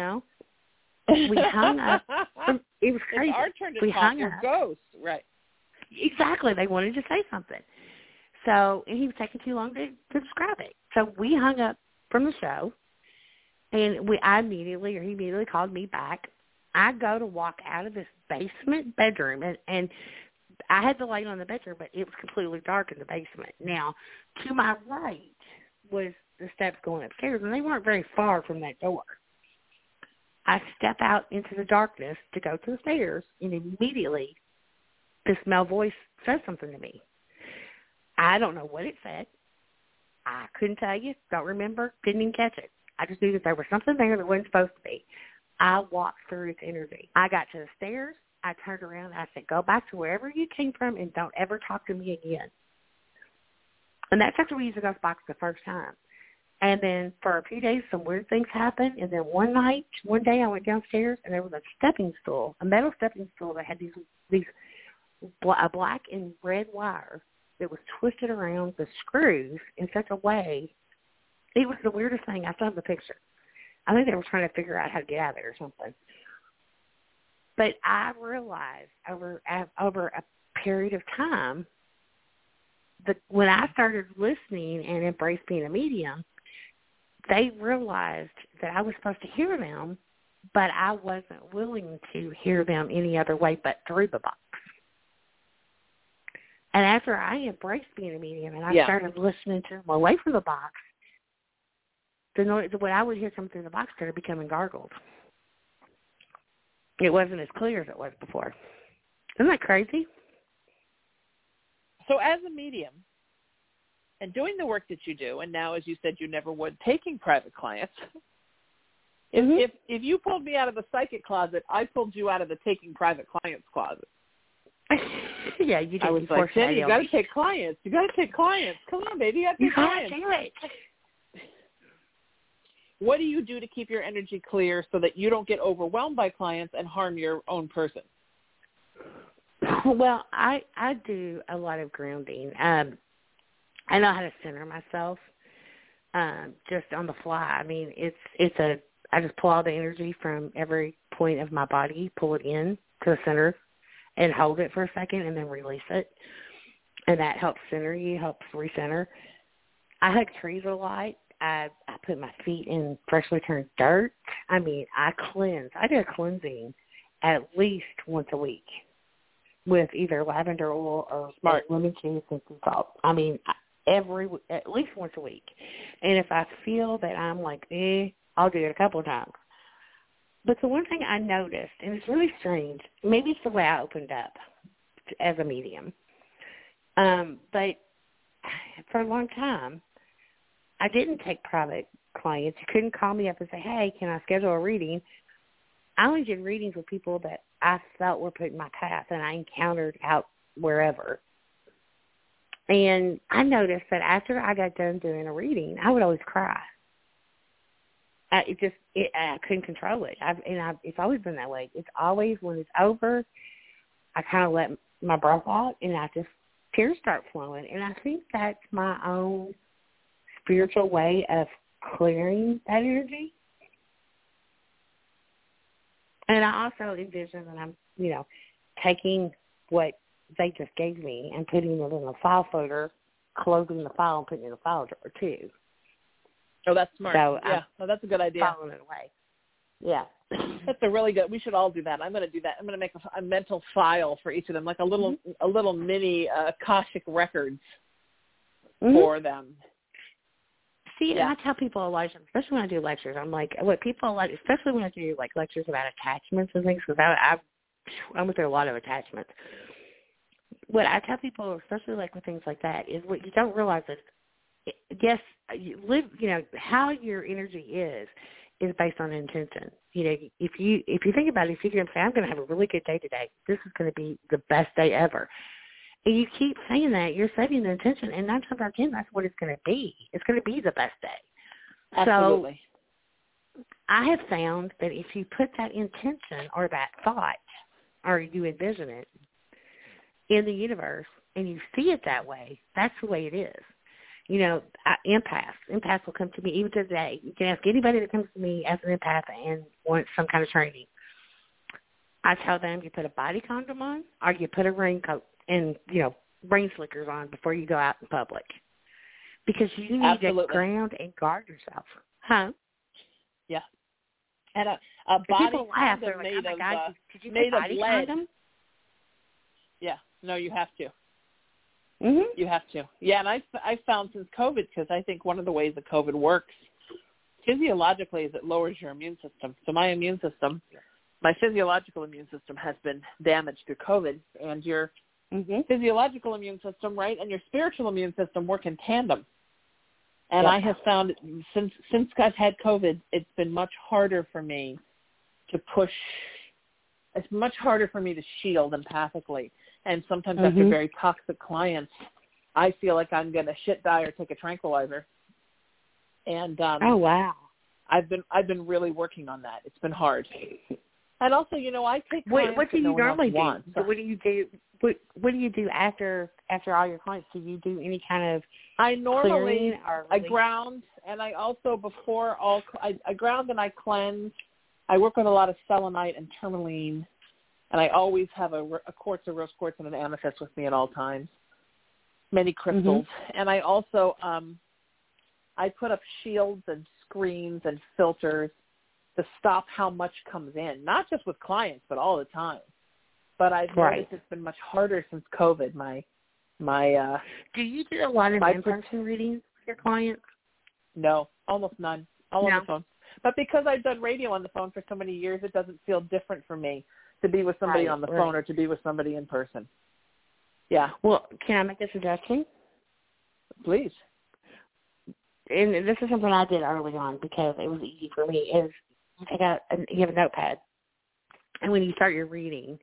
C: hung up. It was crazy.
B: It's our turn to
C: we
B: talk
C: hung
B: to
C: up.
B: ghosts, right. Exactly.
C: They wanted to say something. So, and he was taking too long to describe it. So we hung up from the show, and he immediately called me back. I go to walk out of this basement bedroom, and I had the light on the bedroom, but it was completely dark in the basement. Now, to my right was the steps going upstairs, and they weren't very far from that door. I step out into the darkness to go to the stairs, and immediately this male voice says something to me. I don't know what it said. I couldn't tell you, don't remember, didn't even catch it. I just knew that there was something there that wasn't supposed to be. I walked through its energy. I got to the stairs. I turned around and I said, go back to wherever you came from and don't ever talk to me again. And that's after we used the ghost box the first time. And then for a few days, some weird things happened. And then one day I went downstairs and there was a stepping stool, a metal stepping stool that had a black and red wire that was twisted around the screws in such a way. It was the weirdest thing. I still have the picture. I think they were trying to figure out how to get out of there or something. But I realized over a period of time that when I started listening and embraced being a medium, they realized that I was supposed to hear them, but I wasn't willing to hear them any other way but through the box. And after I embraced being a medium and I started listening to them away from the box, the noise, when I would hear something through the box started becoming gargled. It wasn't as clear as it was before. Isn't that crazy?
B: So as a medium and doing the work that you do, and now, as you said, you never would, taking private clients, if you pulled me out of the psychic closet, I pulled you out of the taking private clients closet.
C: Yeah, you did.
B: I was like, Jenny, you got to take clients. You got to take clients. Come on, baby, you got to take clients.
C: You got to do it.
B: What do you do to keep your energy clear so that you don't get overwhelmed by clients and harm your own person?
C: Well, I do a lot of grounding. I know how to center myself just on the fly. I mean, I just pull all the energy from every point of my body, pull it in to the center, and hold it for a second, and then release it. And that helps center you, helps recenter. I hug trees a lot. I put my feet in freshly turned dirt. I mean, I cleanse. I do a cleansing at least once a week with either lavender oil or lemon juice and some salt. I mean, at least once a week. And if I feel that I'm like, I'll do it a couple of times. But the one thing I noticed, and it's really strange, maybe it's the way I opened up as a medium, but for a long time, I didn't take private clients. You couldn't call me up and say, hey, can I schedule a reading? I only did readings with people that I felt were put in my path and I encountered out wherever. And I noticed that after I got done doing a reading, I would always cry. I couldn't control it. It's always been that way. It's always when it's over, I kind of let my breath out and tears start flowing. And I think that's my own spiritual way of clearing that energy. And I also envision that I'm, taking what they just gave me and putting it in a file folder, closing the file and putting it in a file drawer too.
B: Oh, that's smart.
C: So
B: that's a good idea.
C: Filing it away. Yeah.
B: That's a really good. We should all do that. I'm going to do that. I'm going to make a mental file for each of them, like a little mini Akashic records for them.
C: See, and I tell people a lot, especially when I do lectures, I'm like, what people like, especially when I do like lectures about attachments and things, because I'm with a lot of attachments. What I tell people, especially like with things like that, is what you don't realize is, yes, you live, how your energy is based on intention. If you think about it, if you can say, I'm going to have a really good day today, this is going to be the best day ever. And you keep saying that, you're setting the intention, and 9 times out of 10, that's what it's going to be. It's going to be the best day.
B: Absolutely.
C: So I have found that if you put that intention or that thought, or you envision it in the universe, and you see it that way, that's the way it is. Empaths will come to me even today. You can ask anybody that comes to me as an empath and wants some kind of training. I tell them you put a body condom on or you put a raincoat and, rain slickers on before you go out in public. Because you need to ground and guard yourself. Huh?
B: Yeah. And a body condom made of lead. Condom? Yeah. No, you have to.
C: Mm-hmm.
B: You have to. Yeah, and I found since COVID, because I think one of the ways that COVID works physiologically is it lowers your immune system. So my physiological immune system has been damaged through COVID, and your physiological immune system, right, and your spiritual immune system work in tandem. And I have found since I've had COVID, it's been much harder for me to push. It's much harder for me to shield empathically. And sometimes after very toxic clients, I feel like I'm going to shit die or take a tranquilizer. And
C: oh wow,
B: I've been really working on that. It's been hard. And also, I take clients
C: what do you normally do?
B: So
C: what do you do? What do you do after all your clients? Do you do any kind of
B: I normally
C: clearing or
B: I ground, and I also I ground and I cleanse. I work with a lot of selenite and tourmaline, and I always have a quartz, a rose quartz, and an amethyst with me at all times. Many crystals, and I also I put up shields and screens and filters to stop how much comes in, not just with clients, but all the time. But I've noticed it's been much harder since COVID.
C: Do you do a lot of in-person readings with your clients?
B: No, almost none. All on the phone. But because I've done radio on the phone for so many years, it doesn't feel different for me to be with somebody on the phone or to be with somebody in person. Yeah.
C: Well, can I make a suggestion?
B: Please.
C: And this is something I did early on because it was easy for me, is you have a notepad. And when you start your reading,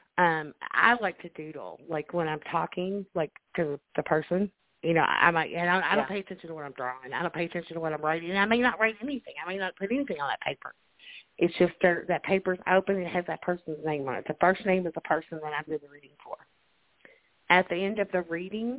C: I like to doodle, like when I'm talking, like to the person, I might, and I don't pay attention to what I'm drawing. I don't pay attention to what I'm writing. And I may not write anything. I may not put anything on that paper. It's just that paper's open and it has that person's name on it. The first name is the person that I'm doing the reading for. At the end of the reading,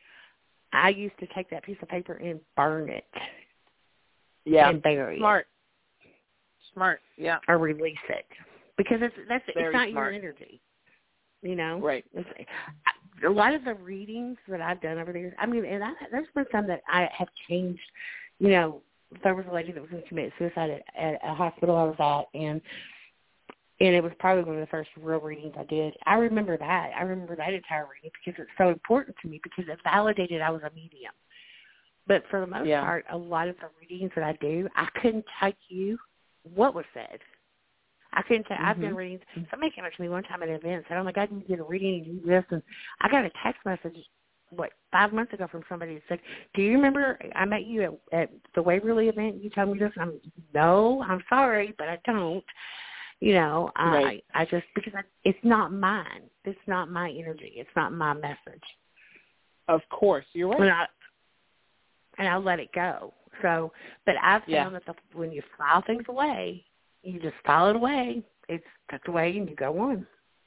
C: I used to take that piece of paper and burn it.
B: Yeah.
C: And bury
B: it. Smart. Yeah.
C: Or release it. Because it's not
B: smart.
C: your energy.
B: Right.
C: A lot of the readings that I've done over the years, there's been some that I have changed. There was a lady that was going to commit suicide at a hospital I was at, and it was probably one of the first real readings I did. I remember that. I remember that entire reading because it's so important to me because it validated I was a medium. But for the most part, a lot of the readings that I do, I couldn't tell you what was said. I couldn't tell. I've been reading. Somebody came up to me one time at an event and said, "Oh my God, you did a reading and you do this." And I got a text message, 5 months ago from somebody that said, "Do you remember I met you at the Waverly event? You told me this." No, I'm sorry, but I don't. I just because it's not mine. It's not my energy. It's not my message.
B: Of course, you're right.
C: And I'll let it go. So, but I've found that when you file things away, you just file it away. It's tucked away and you go on.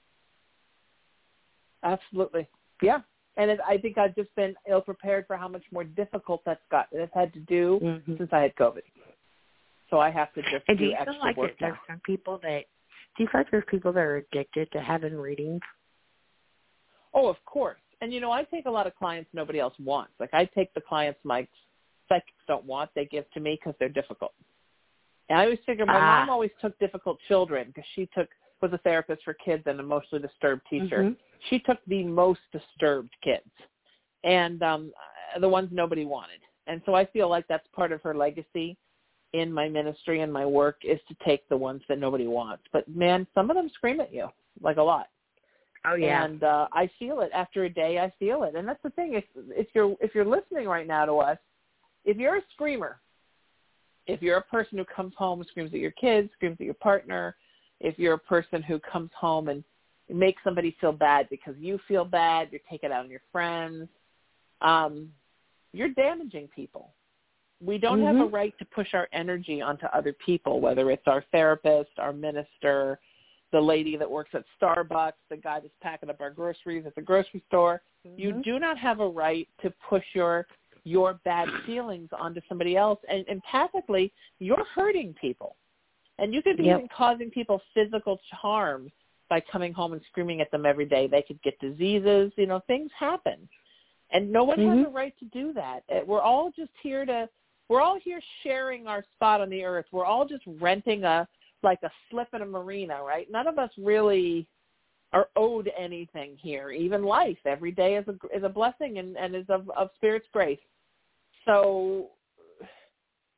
B: Absolutely. Yeah. And I think I've just been ill-prepared for how much more difficult it's had to do since I had COVID. So I have to just do extra work now. And do you feel like there's some people do you feel like there's people that are addicted to having readings? Oh, of course. And, I take a lot of clients nobody else wants. Like I take the clients my psychics don't want, they give to me because they're difficult. And I always figure my mom always took difficult children because she was a therapist for kids and emotionally disturbed teacher. She took the most disturbed kids and the ones nobody wanted. And so I feel like that's part of her legacy in my ministry and my work is to take the ones that nobody wants. But, man, some of them scream at you, like a lot. Oh, yeah. And I feel it. After a day, I feel it. And that's the thing. If you're listening right now to us, if you're a screamer, if you're a person who comes home and screams at your kids, screams at your partner, if you're a person who comes home and makes somebody feel bad because you feel bad, you're taking it out on your friends, you're damaging people. We don't have a right to push our energy onto other people, whether it's our therapist, our minister, the lady that works at Starbucks, the guy that's packing up our groceries at the grocery store. You do not have a right to push your bad feelings onto somebody else. And empathically, you're hurting people. And you could be even causing people physical harm by coming home and screaming at them every day. They could get diseases. Things happen. And no one has a right to do that. We're all here sharing our spot on the earth. We're all just renting a slip in a marina, right? None of us really are owed anything here. Even life, every day is a blessing and is of Spirit's grace. So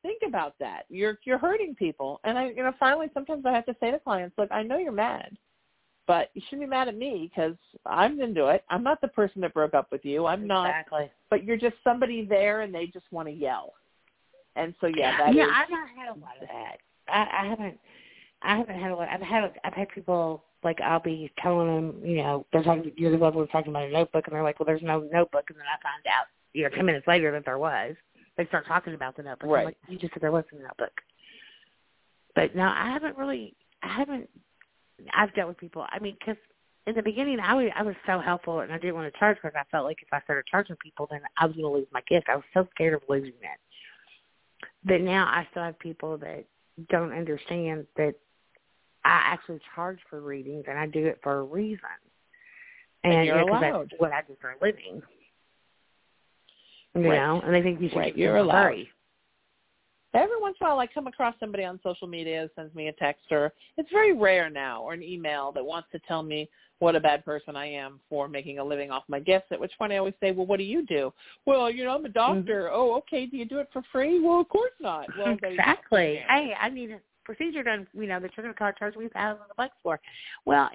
B: think about that. You're hurting people. And finally, sometimes I have to say to clients, look, I know you're mad, but you shouldn't be mad at me because I didn't do it. I'm not the person that broke up with you. I'm not.
C: Exactly.
B: But you're just somebody there, and they just want to yell. And so, I've
C: not had a lot of that. I haven't had a lot. I've had people, like, I'll be telling them, they're talking, you're the one who's talking about a notebook, and they're like, well, there's no notebook, and then I find out, 10 minutes later that there was. They start talking about the notebook.
B: Right.
C: I'm like, you just said there wasn't a notebook. But no, I've dealt with people. I mean, because in the beginning, I was so helpful, and I didn't want to charge because I felt like if I started charging people, then I was going to lose my gift. I was so scared of losing it. But now I still have people that don't understand that I actually charge for readings, and I do it for a reason. And
B: you're allowed.
C: That's what I do for a living.
B: Right.
C: And they think you should
B: right.
C: get
B: You're allowed.
C: free.
B: Every once in a while, I come across somebody on social media who sends me a text, or it's very rare now, or an email that wants to tell me what a bad person I am for making a living off my gifts, at which point I always say, well, what do you do? Well, I'm a doctor. Mm-hmm. Oh, okay. Do you do it for free? Well, of course not. Well,
C: exactly. Hey, I need a procedure done, that you're going to charge me thousands of bucks for. Well,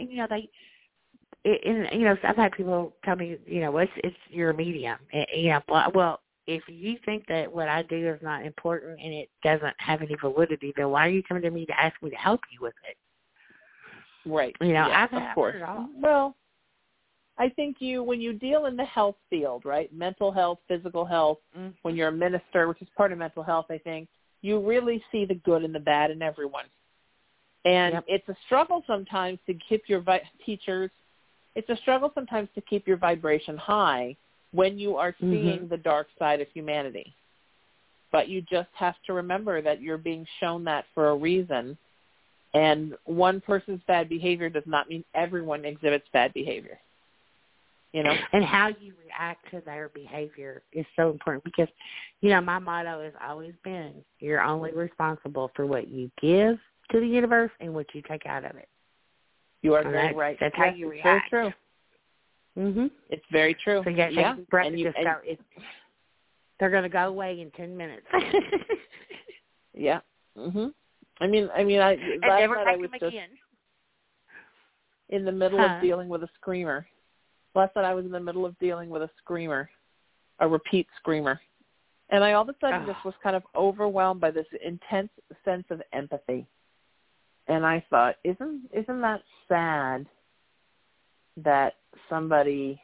C: I've had people tell me, it's your medium. Well, if you think that what I do is not important and it doesn't have any validity, then why are you coming to me to ask me to help you with it?
B: Right.
C: I've
B: of course. Well, I think when you deal in the health field, right, mental health, physical health, when you're a minister, which is part of mental health, I think, you really see the good and the bad in everyone. And it's a struggle sometimes to keep your teachers. It's a struggle sometimes to keep your vibration high when you are seeing the dark side of humanity. But you just have to remember that you're being shown that for a reason. And one person's bad behavior does not mean everyone exhibits bad behavior.
C: And how you react to their behavior is so important because, my motto has always been, you're only responsible for what you give to the universe and what you take out of it.
B: You are very right.
C: That's how you react.
B: Very true.
C: Mm-hmm.
B: It's very true.
C: So you got to take a breath and just go. They're going to go away in 10 minutes.
B: Yeah. Mhm. I mean, last night I was just in the middle of dealing with a screamer. Last night I was in the middle of dealing with a screamer, a repeat screamer, and I all of a sudden just was kind of overwhelmed by this intense sense of empathy. And I thought, isn't that sad that somebody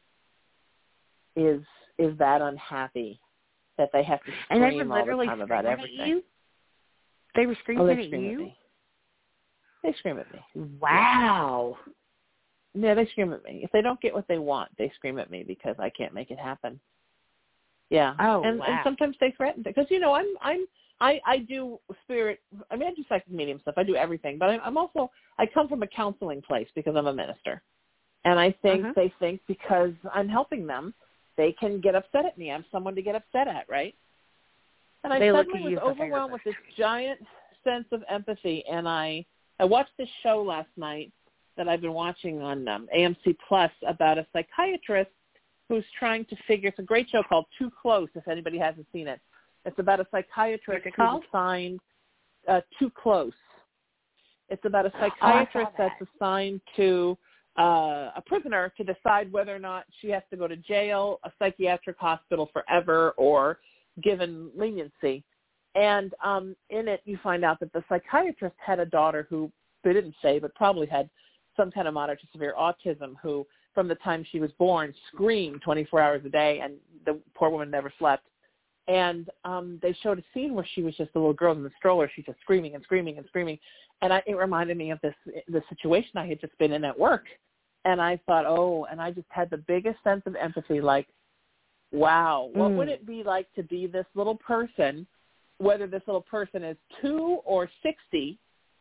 B: is that unhappy that they have to scream all the time about everything?
C: They were screaming at you?
B: They scream at me.
C: Wow.
B: Yeah, they scream at me. If they don't get what they want, they scream at me because I can't make it happen. Yeah.
C: Oh,
B: and sometimes they threaten because I do spirit. I mean, I do psychic medium stuff. I do everything, but I come from a counseling place because I'm a minister, and I think they think because I'm helping them, they can get upset at me. I'm someone to get upset at, right? And I suddenly was overwhelmed with this giant sense of empathy, and I watched this show last night that I've been watching on AMC Plus about a psychiatrist who's trying to figure. It's a great show called Too Close. If anybody hasn't seen it, it's about a psychiatrist who's assigned Too Close. It's about a psychiatrist that's assigned to a prisoner to decide whether or not she has to go to jail, a psychiatric hospital forever, or given leniency. And in it, you find out that the psychiatrist had a daughter who, they didn't say, but probably had some kind of moderate to severe autism, who from the time she was born screamed 24 hours a day, and the poor woman never slept. And they showed a scene where she was just a little girl in the stroller. She's just screaming and screaming and screaming. And it reminded me of the situation I had just been in at work. And I thought, and I just had the biggest sense of empathy, like, wow, what would it be like to be this little person, whether this little person is 2 or 60,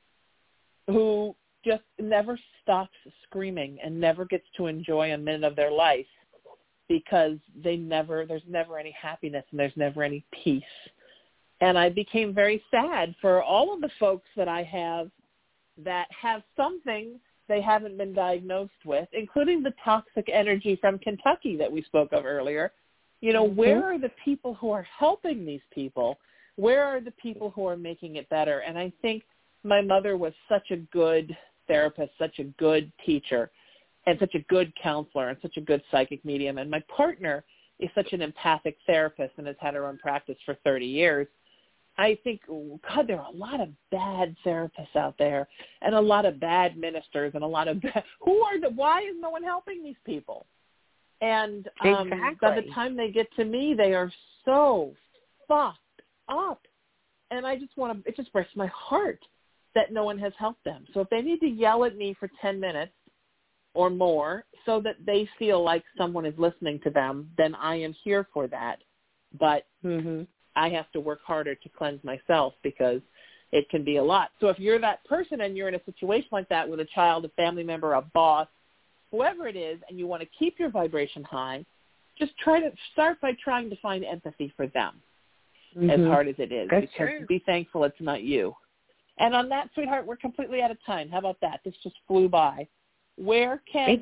B: who just never stops screaming and never gets to enjoy a minute of their life because there's never any happiness and there's never any peace. And I became very sad for all of the folks that I have that have something they haven't been diagnosed with, including the toxic energy from Kentucky that we spoke of earlier. Where are the people who are helping these people Where are the people who are making it better? And I think my mother was such a good therapist, such a good teacher, and such a good counselor, and such a good psychic medium. And my partner is such an empathic therapist and has had her own practice for 30 years. I think, God, there are a lot of bad therapists out there and a lot of bad ministers and a lot of why is no one helping these people? And by the time they get to me, they are so fucked up. And it just breaks my heart that no one has helped them. So if they need to yell at me for 10 minutes or more so that they feel like someone is listening to them, then I am here for that. But I have to work harder to cleanse myself because it can be a lot. So if you're that person and you're in a situation like that with a child, a family member, a boss, whoever it is, and you want to keep your vibration high, just start by trying to find empathy for them, as hard as it is.
C: That's
B: because
C: true.
B: Be thankful it's not you. And on that, sweetheart, we're completely out of time. How about that? This just flew by. Where can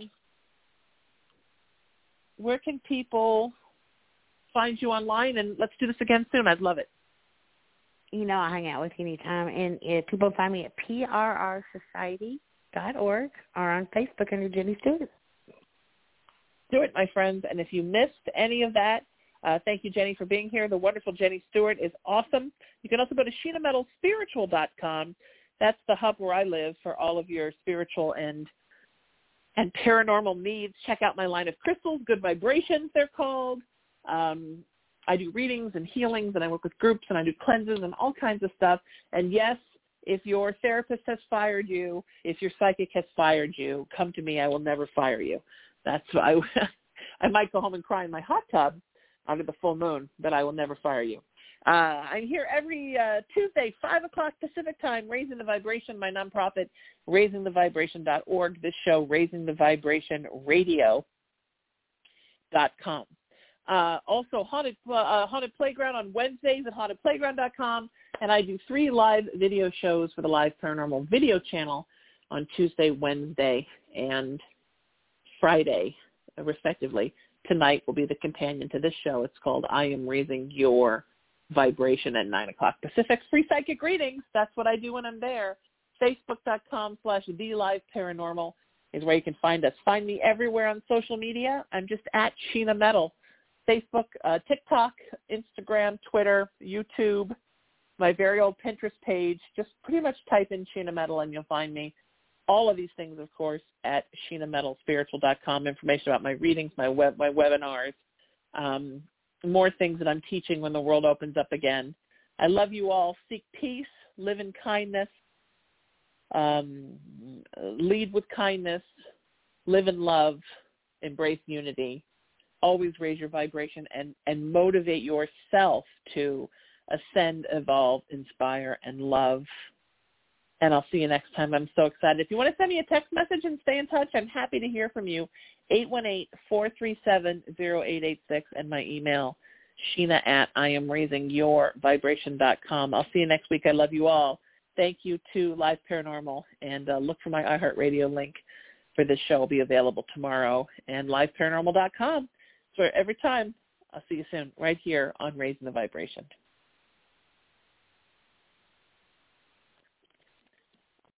B: people find you online? And let's do this again soon. I'd love it.
C: You know, I hang out with you anytime. And if people find me at prrsociety.org or on Facebook under Jenny Stewart.
B: Do it, my friends. And if you missed any of that, thank you, Jenny, for being here. The wonderful Jenny Stewart is awesome. You can also go to SheenaMetalSpiritual.com. That's the hub where I live for all of your spiritual and paranormal needs. Check out my line of crystals, Good Vibrations, they're called. I do readings and healings, and I work with groups, and I do cleanses and all kinds of stuff. And yes, if your therapist has fired you, if your psychic has fired you, come to me. I will never fire you. That's why I might go home and cry in my hot tub under the full moon, but I will never fire you. I'm here every Tuesday, 5 o'clock Pacific time, Raising the Vibration, my nonprofit, raisingthevibration.org, this show, raisingthevibrationradio.com. Also, Haunted Playground on Wednesdays at hauntedplayground.com, and I do 3 live video shows for the Live Paranormal video channel on Tuesday, Wednesday, and Friday, respectively. Tonight will be the companion to this show. It's called I Am Raising Your Vibration at 9 o'clock Pacific. Free psychic readings. That's what I do when I'm there. Facebook.com/TheLiveParanormal is where you can find us. Find me everywhere on social media. I'm just at Sheena Metal. Facebook, TikTok, Instagram, Twitter, YouTube, my very old Pinterest page. Just pretty much type in Sheena Metal and you'll find me. All of these things, of course, at SheenaMetalSpiritual.com. Information about my readings, my webinars, more things that I'm teaching when the world opens up again. I love you all. Seek peace, live in kindness, lead with kindness, live in love, embrace unity. Always raise your vibration and motivate yourself to ascend, evolve, inspire, and love. And I'll see you next time. I'm so excited. If you want to send me a text message and stay in touch, I'm happy to hear from you. 818-437-0886 and my email, Sheena@IamRaisingYourVibration.com. I'll see you next week. I love you all. Thank you to Live Paranormal, and look for my iHeartRadio link for this show. Will be available tomorrow, and LiveParanormal.com. So every time, I'll see you soon right here on Raising the Vibration.